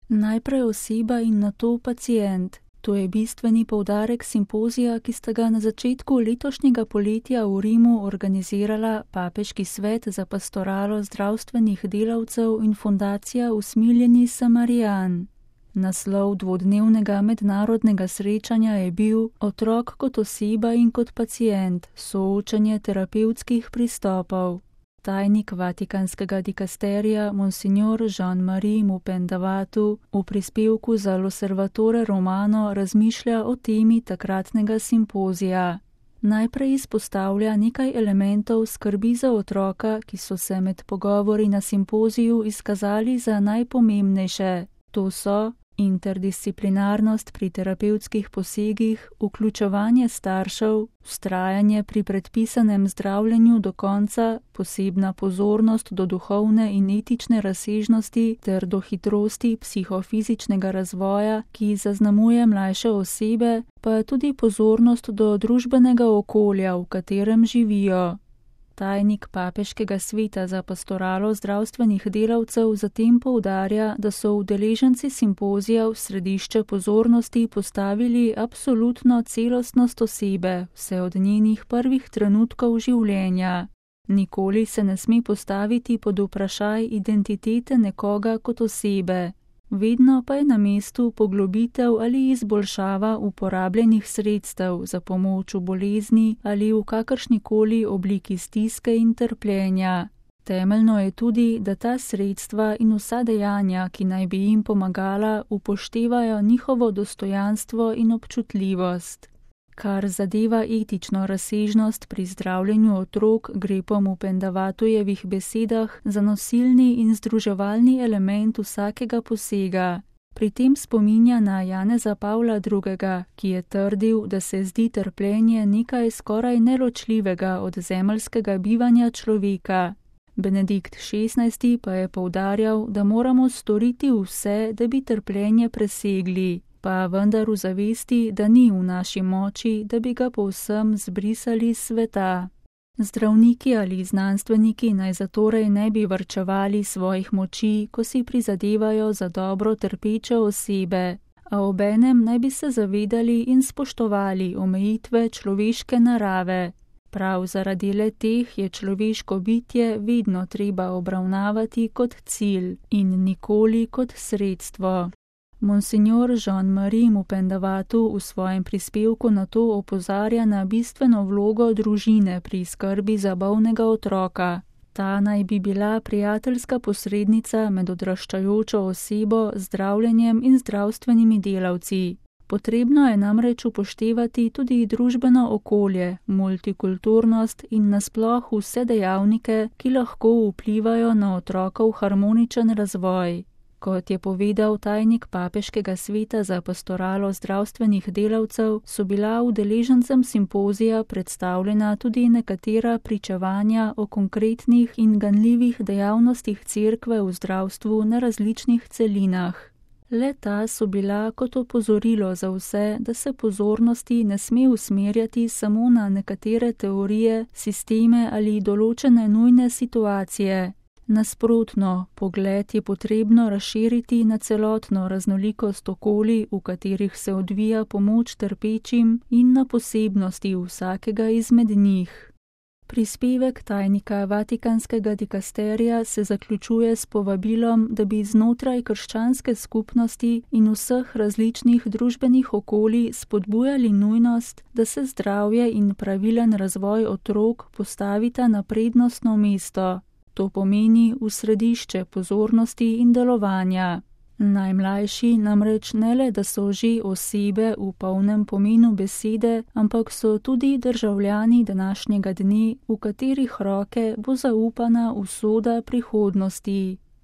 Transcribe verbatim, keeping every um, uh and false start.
Najprej oseba in nato pacient. To je bistveni poudarek simpozija, ki sta ga na začetku letošnjega poletja v Rimu organizirala Papeški svet za pastoralo zdravstvenih delavcev in fundacija Usmiljeni Samarijan. Naslov dvodnevnega mednarodnega srečanja je bil Otrok kot oseba in kot pacient, soočanje terapevtskih pristopov. Tajnik vatikanskega dikasterija Monsignor Jean-Marie Mupendavatu v prispevku za L'Osservatore Romano razmišlja o temi takratnega simpozija. Najprej izpostavlja nekaj elementov skrbi za otroka, ki so se med pogovori na simpoziju izkazali za najpomembnejše. To so interdisciplinarnost pri terapevtskih posegih, vključevanje staršev, vztrajanje pri predpisanem zdravljenju do konca, posebna pozornost do duhovne in etične razsežnosti ter do hitrosti psihofizičnega razvoja, ki zaznamuje mlajše osebe, pa tudi pozornost do družbenega okolja, v katerem živijo. Tajnik Papeškega sveta za pastoralo zdravstvenih delavcev zatem poudarja, da so udeleženci simpozija v središče pozornosti postavili absolutno celostnost osebe, vse od njenih prvih trenutkov življenja. Nikoli se ne sme postaviti pod vprašaj identitete nekoga kot osebe. Vedno pa je na mestu poglobitev ali izboljšava uporabljenih sredstev za pomoč v bolezni ali v kakršnikoli obliki stiske in trpljenja. Temeljno je tudi, da ta sredstva in vsa dejanja, ki naj bi jim pomagala, upoštevajo njihovo dostojanstvo in občutljivost. Kar zadeva etično razsežnost pri zdravljenju otrok, gre po Mupendavatujevih besedah za nosilni in združevalni element vsakega posega. Pri tem spominja na Janeza Pavla drugega., ki je trdil, da se zdi trpljenje nekaj skoraj neločljivega od zemeljskega bivanja človeka. Benedikt šestnajsti. Pa je poudarjal, da moramo storiti vse, da bi trpljenje presegli, pa vendar v zavesti, da ni v naši moči, da bi ga povsem zbrisali iz sveta. Zdravniki ali znanstveniki naj zatorej ne bi varčevali svojih moči, ko si prizadevajo za dobro trpeče osebe, a obenem naj bi se zavedali in spoštovali omejitve človeške narave. Prav zaradi le teh je človeško bitje vedno treba obravnavati kot cilj in nikoli kot sredstvo. Monsignor Jean-Marie Mupendavatu v svojem prispevku na to opozarja na bistveno vlogo družine pri skrbi za bolnega otroka. Ta naj bi bila prijateljska posrednica med odraščajočo osebo, zdravljenjem in zdravstvenimi delavci. Potrebno je namreč upoštevati tudi družbeno okolje, multikulturnost in nasploh vse dejavnike, ki lahko vplivajo na otrokov harmoničen razvoj. Kot je povedal tajnik Papeškega sveta za pastoralo zdravstvenih delavcev, so bila udeležencem simpozija predstavljena tudi nekatera pričevanja o konkretnih in ganljivih dejavnostih cerkve v zdravstvu na različnih celinah. Le-ta so bila kot opozorilo za vse, da se pozornosti ne sme usmerjati samo na nekatere teorije, sisteme ali določene nujne situacije. Nasprotno, pogled je potrebno razširiti na celotno raznolikost okolij, v katerih se odvija pomoč trpečim, in na posebnosti vsakega izmed njih. Prispevek tajnika vatikanskega dikasterija se zaključuje s povabilom, da bi znotraj krščanske skupnosti in vseh različnih družbenih okolij spodbujali nujnost, da se zdravje in pravilen razvoj otrok postavita na prednostno mesto. To pomeni v središče pozornosti in delovanja. Najmlajši namreč ne le, da so že osebe v polnem pomenu besede, ampak so tudi državljani današnjega dne, v katerih roke bo zaupana usoda prihodnosti.